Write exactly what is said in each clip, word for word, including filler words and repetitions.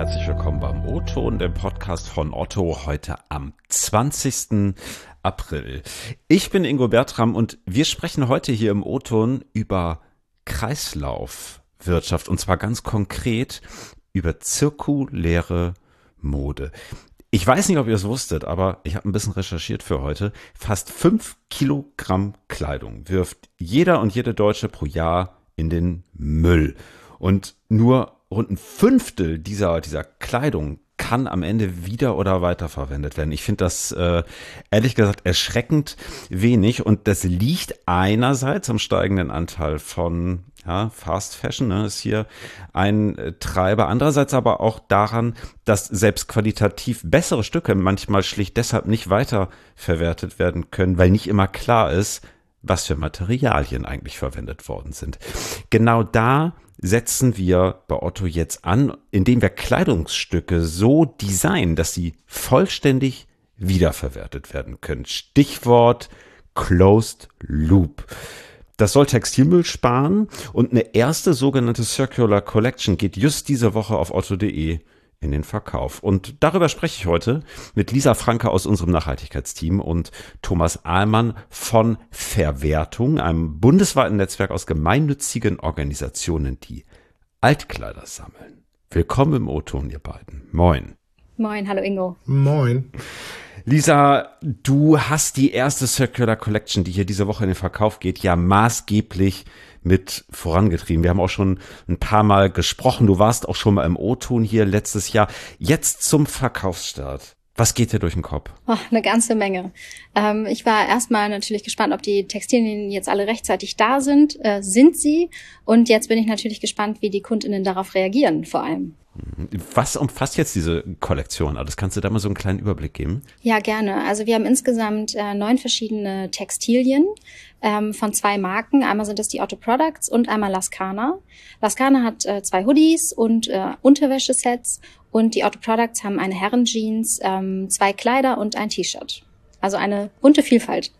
herzlich willkommen beim O-Ton, dem Podcast von Otto, heute am zwanzigsten April. Ich bin Ingo Bertram und wir sprechen heute hier im O-Ton über Kreislaufwirtschaft und zwar ganz konkret über zirkuläre Mode. Ich weiß nicht, ob ihr es wusstet, aber ich habe ein bisschen recherchiert für heute. Fast fünf Kilogramm Kleidung wirft jeder und jede Deutsche pro Jahr in den Müll. Und nur rund ein Fünftel dieser, dieser Kleidung kann am Ende wieder oder weiterverwendet werden. Ich finde das äh, ehrlich gesagt erschreckend wenig und das liegt einerseits am steigenden Anteil von ja, Fast Fashion, ne, ist hier ein äh, Treiber. Andererseits aber auch daran, dass selbst qualitativ bessere Stücke manchmal schlicht deshalb nicht weiterverwertet werden können, weil nicht immer klar ist, was für Materialien eigentlich verwendet worden sind. Genau da setzen wir bei Otto jetzt an, indem wir Kleidungsstücke so designen, dass sie vollständig wiederverwertet werden können. Stichwort Closed Loop. Das soll Textilmüll sparen und eine erste sogenannte Circular Collection geht just diese Woche auf otto punkt de in den Verkauf. Und darüber spreche ich heute mit Lisa Franke aus unserem Nachhaltigkeitsteam und Thomas Ahlmann von Verwertung, einem bundesweiten Netzwerk aus gemeinnützigen Organisationen, die Altkleider sammeln. Willkommen im O-Ton, ihr beiden. Moin. Moin, hallo Ingo. Moin. Lisa, du hast die erste Circular Collection, die hier diese Woche in den Verkauf geht, ja maßgeblich mit vorangetrieben. Wir haben auch schon ein paar Mal gesprochen. Du warst auch schon mal im O-Ton hier letztes Jahr. Jetzt zum Verkaufsstart. Was geht dir durch den Kopf? Oh, eine ganze Menge. Ähm, ich war erstmal natürlich gespannt, ob die Textilien jetzt alle rechtzeitig da sind. Äh, sind sie? Und jetzt bin ich natürlich gespannt, wie die KundInnen darauf reagieren, vor allem. Was umfasst jetzt diese Kollektion? Das kannst du da mal so einen kleinen Überblick geben? Ja, gerne. Also wir haben insgesamt äh, neun verschiedene Textilien ähm, von zwei Marken. Einmal sind das die Otto Products und einmal Lascana. Lascana hat äh, zwei Hoodies und äh, Unterwäschesets und die Otto Products haben eine Herrenjeans, ähm, zwei Kleider und ein T-Shirt. Also eine bunte Vielfalt.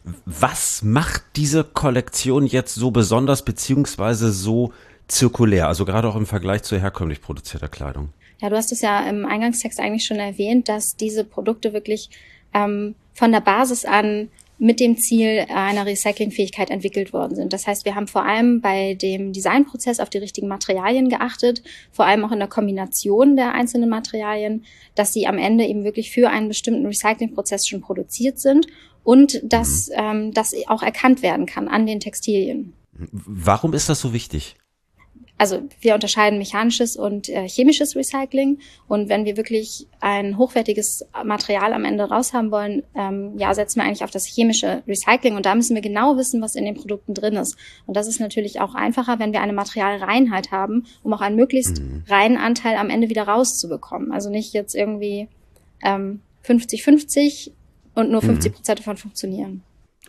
Was macht diese Kollektion jetzt so besonders beziehungsweise so zirkulär, also gerade auch im Vergleich zu herkömmlich produzierter Kleidung? Ja, du hast es ja im Eingangstext eigentlich schon erwähnt, dass diese Produkte wirklich ähm, von der Basis an mit dem Ziel einer Recyclingfähigkeit entwickelt worden sind. Das heißt, wir haben vor allem bei dem Designprozess auf die richtigen Materialien geachtet, vor allem auch in der Kombination der einzelnen Materialien, dass sie am Ende eben wirklich für einen bestimmten Recyclingprozess schon produziert sind und dass mhm. ähm, das auch erkannt werden kann an den Textilien. Warum ist das so wichtig? Also wir unterscheiden mechanisches und äh, chemisches Recycling und wenn wir wirklich ein hochwertiges Material am Ende raushaben wollen, ähm, ja, setzen wir eigentlich auf das chemische Recycling und da müssen wir genau wissen, was in den Produkten drin ist. Und das ist natürlich auch einfacher, wenn wir eine Materialreinheit haben, um auch einen möglichst mhm. reinen Anteil am Ende wieder rauszubekommen. Also nicht jetzt irgendwie ähm, fünfzig fünfzig und nur fünfzig Prozent mhm. davon funktionieren.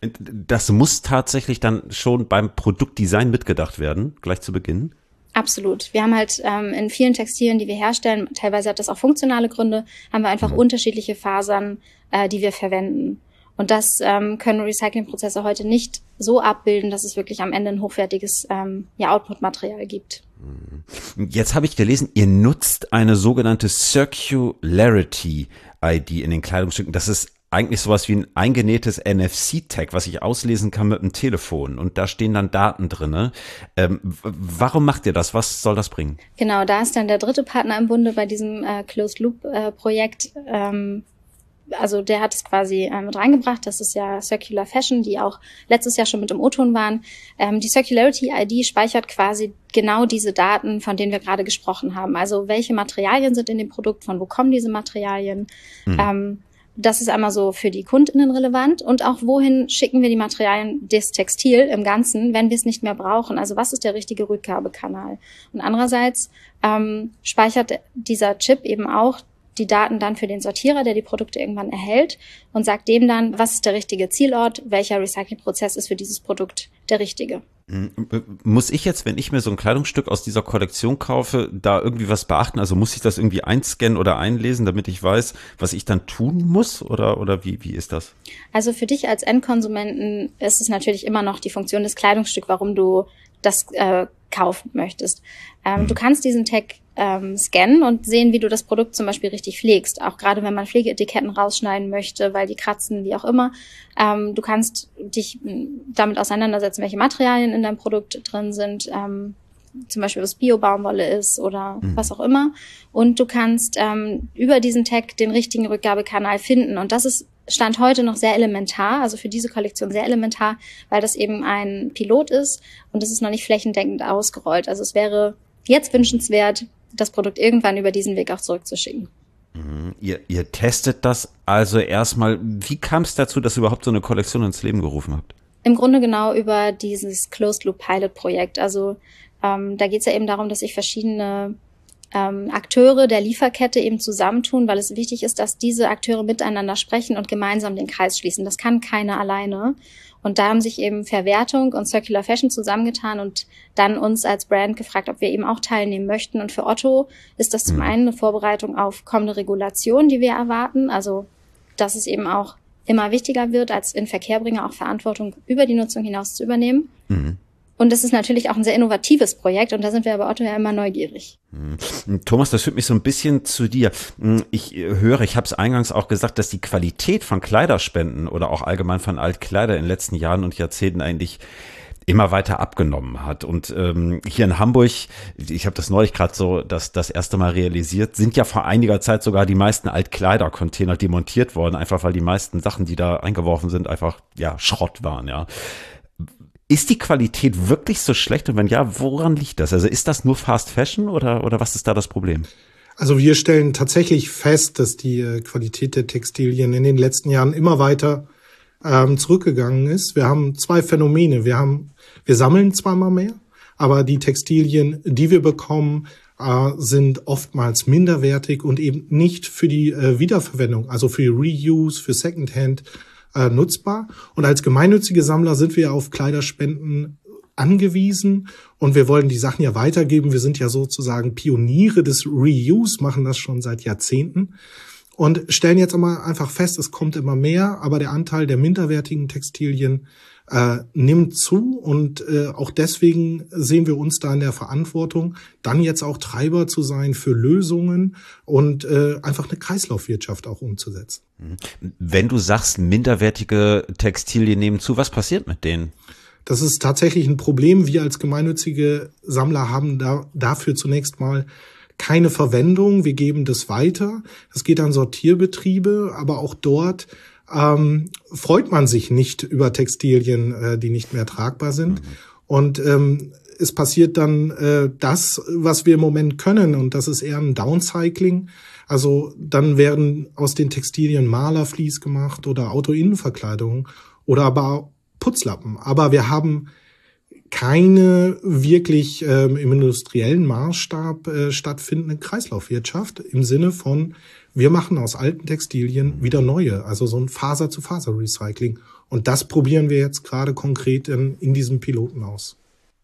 Das muss tatsächlich dann schon beim Produktdesign mitgedacht werden, gleich zu Beginn? Absolut. Wir haben halt ähm, in vielen Textilien, die wir herstellen, teilweise hat das auch funktionale Gründe, haben wir einfach mhm. unterschiedliche Fasern, äh, die wir verwenden. Und das ähm, können Recyclingprozesse heute nicht so abbilden, dass es wirklich am Ende ein hochwertiges ähm, ja, Output-Material gibt. Jetzt habe ich gelesen, ihr nutzt eine sogenannte Circularity I D in den Kleidungsstücken. Das ist eigentlich sowas wie ein eingenähtes N F C-Tag, was ich auslesen kann mit dem Telefon. Und da stehen dann Daten drin. Ähm, warum macht ihr das? Was soll das bringen? Genau, da ist dann der dritte Partner im Bunde bei diesem äh, Closed-Loop-Projekt. Äh, ähm, also der hat es quasi äh, mit reingebracht. Das ist ja Circular Fashion, die auch letztes Jahr schon mit im O-Ton waren. Ähm, die Circularity I D speichert quasi genau diese Daten, von denen wir gerade gesprochen haben. Also welche Materialien sind in dem Produkt, von wo kommen diese Materialien? Mhm. Ähm, Das ist einmal so für die KundInnen relevant und auch wohin schicken wir die Materialien des Textil im Ganzen, wenn wir es nicht mehr brauchen. Also was ist der richtige Rückgabekanal? Und andererseits ähm, speichert dieser Chip eben auch die Daten dann für den Sortierer, der die Produkte irgendwann erhält und sagt dem dann, was ist der richtige Zielort, welcher Recyclingprozess ist für dieses Produkt der richtige. Muss ich jetzt, wenn ich mir so ein Kleidungsstück aus dieser Kollektion kaufe, da irgendwie was beachten? Also muss ich das irgendwie einscannen oder einlesen, damit ich weiß, was ich dann tun muss? Oder, oder wie, wie ist das? Also für dich als Endkonsumenten ist es natürlich immer noch die Funktion des Kleidungsstücks, warum du das äh, kaufen möchtest. Ähm, mhm. Du kannst diesen Tag ähm, scannen und sehen, wie du das Produkt zum Beispiel richtig pflegst. Auch gerade wenn man Pflegeetiketten rausschneiden möchte, weil die kratzen, wie auch immer. Ähm, du kannst dich damit auseinandersetzen, welche Materialien in deinem Produkt drin sind, ähm, zum Beispiel was Bio-Baumwolle ist oder mhm. was auch immer. Und du kannst ähm, über diesen Tag den richtigen Rückgabekanal finden. Und das ist Stand heute noch sehr elementar, also für diese Kollektion sehr elementar, weil das eben ein Pilot ist und es ist noch nicht flächendeckend ausgerollt. Also es wäre jetzt wünschenswert, das Produkt irgendwann über diesen Weg auch zurückzuschicken. Mhm. Ihr, ihr testet das also erstmal. Wie kam es dazu, dass ihr überhaupt so eine Kollektion ins Leben gerufen habt? Im Grunde genau über dieses Closed Loop Pilot Projekt. Also ähm, da geht es ja eben darum, dass sich verschiedene ähm, Akteure der Lieferkette eben zusammentun, weil es wichtig ist, dass diese Akteure miteinander sprechen und gemeinsam den Kreis schließen. Das kann keiner alleine. Und da haben sich eben Verwertung und Circular Fashion zusammengetan und dann uns als Brand gefragt, ob wir eben auch teilnehmen möchten. Und für Otto ist das zum einen eine Vorbereitung auf kommende Regulation, die wir erwarten. Also, dass es eben auch immer wichtiger wird, als Inverkehrbringer auch Verantwortung über die Nutzung hinaus zu übernehmen. Mhm. Und es ist natürlich auch ein sehr innovatives Projekt und da sind wir bei Otto ja immer neugierig. Thomas, das führt mich so ein bisschen zu dir. Ich höre, ich habe es eingangs auch gesagt, dass die Qualität von Kleiderspenden oder auch allgemein von Altkleider in den letzten Jahren und Jahrzehnten eigentlich immer weiter abgenommen hat. Und ähm, hier in Hamburg, ich habe das neulich gerade so das, das erste Mal realisiert, sind ja vor einiger Zeit sogar die meisten Altkleidercontainer demontiert worden, einfach weil die meisten Sachen, die da eingeworfen sind, einfach ja Schrott waren, ja. Ist die Qualität wirklich so schlecht? Und wenn ja, woran liegt das? Also ist das nur Fast Fashion oder, oder was ist da das Problem? Also wir stellen tatsächlich fest, dass die Qualität der Textilien in den letzten Jahren immer weiter ähm, zurückgegangen ist. Wir haben zwei Phänomene. Wir haben, wir sammeln zweimal mehr, aber die Textilien, die wir bekommen, äh, sind oftmals minderwertig und eben nicht für die äh, Wiederverwendung, also für Reuse, für Secondhand Äh, nutzbar. Und als gemeinnützige Sammler sind wir auf Kleiderspenden angewiesen und wir wollen die Sachen ja weitergeben. Wir sind ja sozusagen Pioniere des Reuse, machen das schon seit Jahrzehnten und stellen jetzt aber einfach fest, es kommt immer mehr, aber der Anteil der minderwertigen Textilien äh, nimmt zu und äh, auch deswegen sehen wir uns da in der Verantwortung, dann jetzt auch Treiber zu sein für Lösungen und äh, einfach eine Kreislaufwirtschaft auch umzusetzen. Wenn du sagst, minderwertige Textilien nehmen zu, was passiert mit denen? Das ist tatsächlich ein Problem. Wir als gemeinnützige Sammler haben da dafür zunächst mal keine Verwendung. Wir geben das weiter. Es geht an Sortierbetriebe, aber auch dort ähm, freut man sich nicht über Textilien, äh, die nicht mehr tragbar sind. Mhm. Und ähm, es passiert dann äh, das, was wir im Moment können, und das ist eher ein Downcycling. Also dann werden aus den Textilien Malerflies gemacht oder Autoinnenverkleidung oder aber Putzlappen. Aber wir haben keine wirklich ähm, im industriellen Maßstab äh, stattfindende Kreislaufwirtschaft im Sinne von, wir machen aus alten Textilien wieder neue, also so ein Faser-zu-Faser-Recycling. Und das probieren wir jetzt gerade konkret in, in diesem Piloten aus.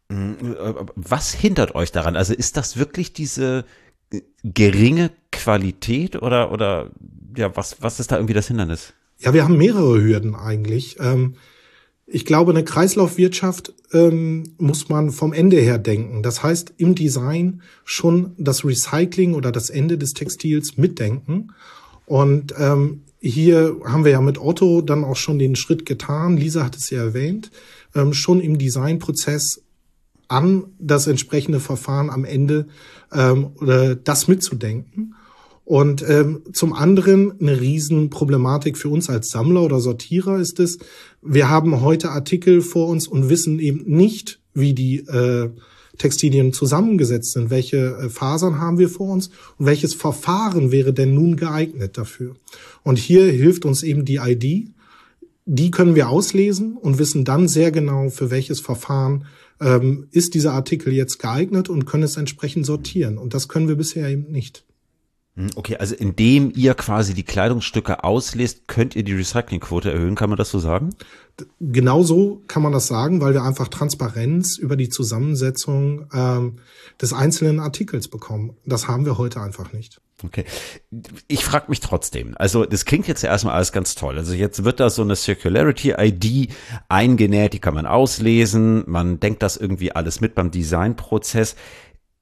Was hindert euch daran? Also ist das wirklich diese geringe Qualität oder oder ja, was was ist da irgendwie das Hindernis? Ja, wir haben mehrere Hürden eigentlich. Ähm, ich glaube, eine Kreislaufwirtschaft ähm, muss man vom Ende her denken. Das heißt, im Design schon das Recycling oder das Ende des Textils mitdenken. Und ähm, hier haben wir ja mit Otto dann auch schon den Schritt getan. Lisa hat es ja erwähnt, ähm, schon im Designprozess an das entsprechende Verfahren am Ende ähm, oder das mitzudenken. Und ähm, zum anderen eine Riesenproblematik für uns als Sammler oder Sortierer ist es, wir haben heute Artikel vor uns und wissen eben nicht, wie die äh, Textilien zusammengesetzt sind, welche äh, Fasern haben wir vor uns und welches Verfahren wäre denn nun geeignet dafür. Und hier hilft uns eben die I D. Die können wir auslesen und wissen dann sehr genau, für welches Verfahren ähm, ist dieser Artikel jetzt geeignet und können es entsprechend sortieren. Und das können wir bisher eben nicht. Okay, also indem ihr quasi die Kleidungsstücke auslest, könnt ihr die Recyclingquote erhöhen, kann man das so sagen? Genau so kann man das sagen, weil wir einfach Transparenz über die Zusammensetzung ähm, des einzelnen Artikels bekommen. Das haben wir heute einfach nicht. Okay, ich frage mich trotzdem, also das klingt jetzt ja erstmal alles ganz toll, also jetzt wird da so eine Circularity-I D eingenäht, die kann man auslesen, man denkt das irgendwie alles mit beim Designprozess.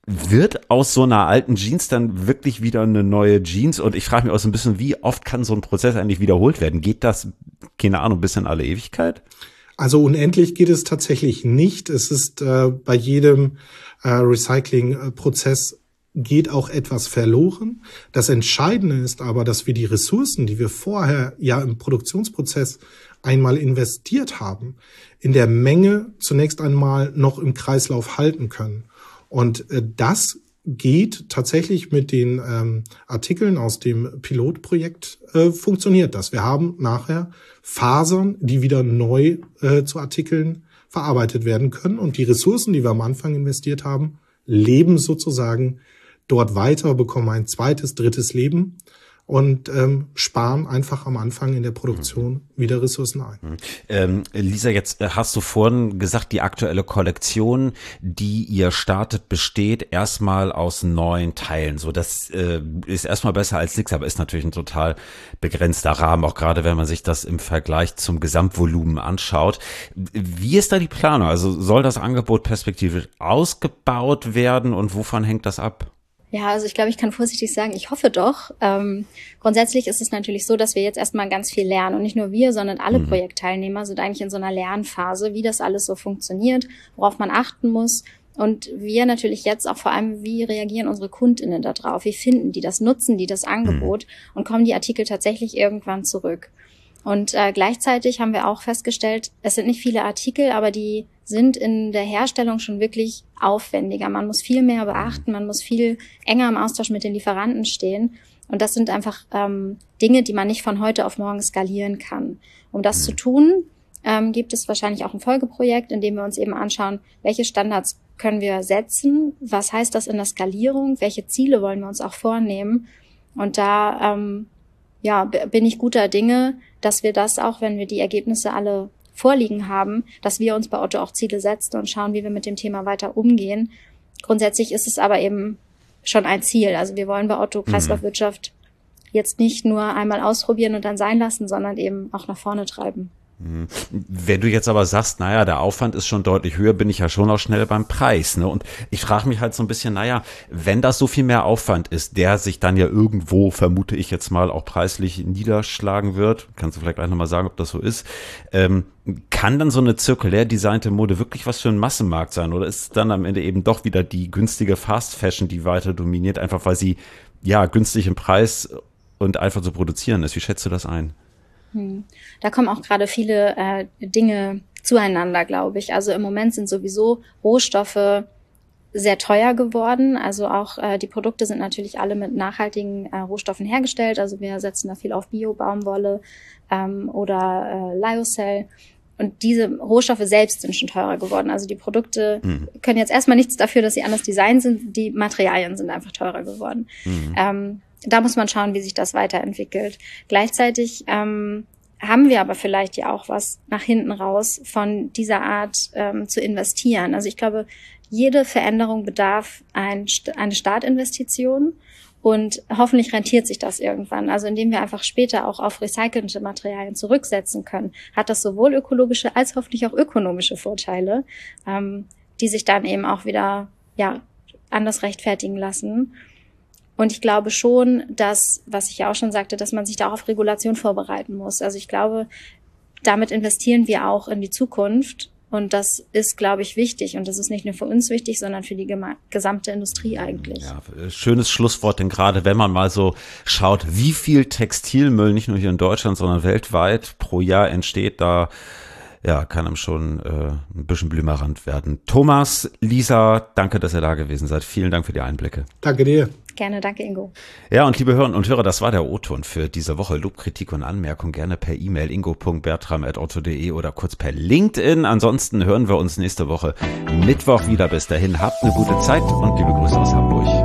wird aus so einer alten Jeans dann wirklich wieder eine neue Jeans? Und ich frage mich auch so ein bisschen, wie oft kann so ein Prozess eigentlich wiederholt werden? Geht das, keine Ahnung, bis in alle Ewigkeit? Also unendlich geht es tatsächlich nicht. Es ist äh, bei jedem äh, Recycling-Prozess geht auch etwas verloren. Das Entscheidende ist aber, dass wir die Ressourcen, die wir vorher ja im Produktionsprozess einmal investiert haben, in der Menge zunächst einmal noch im Kreislauf halten können. Und äh, das geht tatsächlich mit den ähm, Artikeln aus dem Pilotprojekt, äh, funktioniert das. Wir haben nachher Fasern, die wieder neu äh, zu Artikeln verarbeitet werden können. Und die Ressourcen, die wir am Anfang investiert haben, leben sozusagen dort weiter, bekommen ein zweites, drittes Leben und ähm, sparen einfach am Anfang in der Produktion wieder Ressourcen ein. Ähm, Lisa, jetzt hast du vorhin gesagt, die aktuelle Kollektion, die ihr startet, besteht erstmal aus neun Teilen. So, das äh, ist erstmal besser als nichts, aber ist natürlich ein total begrenzter Rahmen, auch gerade wenn man sich das im Vergleich zum Gesamtvolumen anschaut. Wie ist da die Planung? Also soll das Angebot perspektivisch ausgebaut werden und wovon hängt das ab? Ja, also ich glaube, ich kann vorsichtig sagen, ich hoffe doch. Ähm, grundsätzlich ist es natürlich so, dass wir jetzt erstmal ganz viel lernen. Und nicht nur wir, sondern alle mhm. Projektteilnehmer sind eigentlich in so einer Lernphase, wie das alles so funktioniert, worauf man achten muss. Und wir natürlich jetzt auch vor allem, wie reagieren unsere KundInnen da drauf? Wie finden die das? Nutzen die das Angebot? Mhm. Und kommen die Artikel tatsächlich irgendwann zurück? Und äh, gleichzeitig haben wir auch festgestellt, es sind nicht viele Artikel, aber die sind in der Herstellung schon wirklich aufwendiger. Man muss viel mehr beachten, man muss viel enger im Austausch mit den Lieferanten stehen. Und das sind einfach ähm, Dinge, die man nicht von heute auf morgen skalieren kann. Um das zu tun, ähm, gibt es wahrscheinlich auch ein Folgeprojekt, in dem wir uns eben anschauen, welche Standards können wir setzen, was heißt das in der Skalierung, welche Ziele wollen wir uns auch vornehmen. Und da ähm, ja, bin ich guter Dinge, dass wir das auch, wenn wir die Ergebnisse alle vorliegen haben, dass wir uns bei Otto auch Ziele setzen und schauen, wie wir mit dem Thema weiter umgehen. Grundsätzlich ist es aber eben schon ein Ziel. Also wir wollen bei Otto Kreislaufwirtschaft jetzt nicht nur einmal ausprobieren und dann sein lassen, sondern eben auch nach vorne treiben. Wenn du jetzt aber sagst, naja, der Aufwand ist schon deutlich höher, bin ich ja schon auch schnell beim Preis, ne? Und ich frage mich halt so ein bisschen, naja, wenn das so viel mehr Aufwand ist, der sich dann ja irgendwo, vermute ich jetzt mal, auch preislich niederschlagen wird, kannst du vielleicht gleich nochmal sagen, ob das so ist, ähm, kann dann so eine zirkulär designte Mode wirklich was für einen Massenmarkt sein? Oder ist es dann am Ende eben doch wieder die günstige Fast Fashion, die weiter dominiert, einfach weil sie, ja, günstig im Preis und einfach zu produzieren ist? Wie schätzt du das ein? Da kommen auch gerade viele äh, Dinge zueinander, glaube ich. Also im Moment sind sowieso Rohstoffe sehr teuer geworden. Also auch äh, die Produkte sind natürlich alle mit nachhaltigen äh, Rohstoffen hergestellt. Also wir setzen da viel auf Bio-Baumwolle ähm, oder äh, Lyocell. Und diese Rohstoffe selbst sind schon teurer geworden. Also die Produkte mhm. können jetzt erstmal nichts dafür, dass sie anders designt sind. Die Materialien sind einfach teurer geworden. Mhm. Ähm, Da muss man schauen, wie sich das weiterentwickelt. Gleichzeitig ähm, haben wir aber vielleicht ja auch was nach hinten raus von dieser Art ähm, zu investieren. Also ich glaube, jede Veränderung bedarf ein, eine Startinvestition und hoffentlich rentiert sich das irgendwann. Also indem wir einfach später auch auf recycelte Materialien zurücksetzen können, hat das sowohl ökologische als hoffentlich auch ökonomische Vorteile, ähm, die sich dann eben auch wieder ja anders rechtfertigen lassen. Und ich glaube schon, dass, was ich ja auch schon sagte, dass man sich da auch auf Regulation vorbereiten muss. Also ich glaube, damit investieren wir auch in die Zukunft. Und das ist, glaube ich, wichtig. Und das ist nicht nur für uns wichtig, sondern für die gema- gesamte Industrie eigentlich. Ja, schönes Schlusswort, denn gerade wenn man mal so schaut, wie viel Textilmüll nicht nur hier in Deutschland, sondern weltweit pro Jahr entsteht, da ja, kann einem schon äh, ein bisschen blümerant werden. Thomas, Lisa, danke, dass ihr da gewesen seid. Vielen Dank für die Einblicke. Danke dir. Gerne, danke Ingo. Ja, und liebe Hörerinnen und Hörer, das war der O-Ton für diese Woche. Lob, Kritik und Anmerkung gerne per E-Mail ingo punkt bertram at otto punkt de oder kurz per LinkedIn. Ansonsten hören wir uns nächste Woche Mittwoch wieder. Bis dahin, habt eine gute Zeit und liebe Grüße aus Hamburg.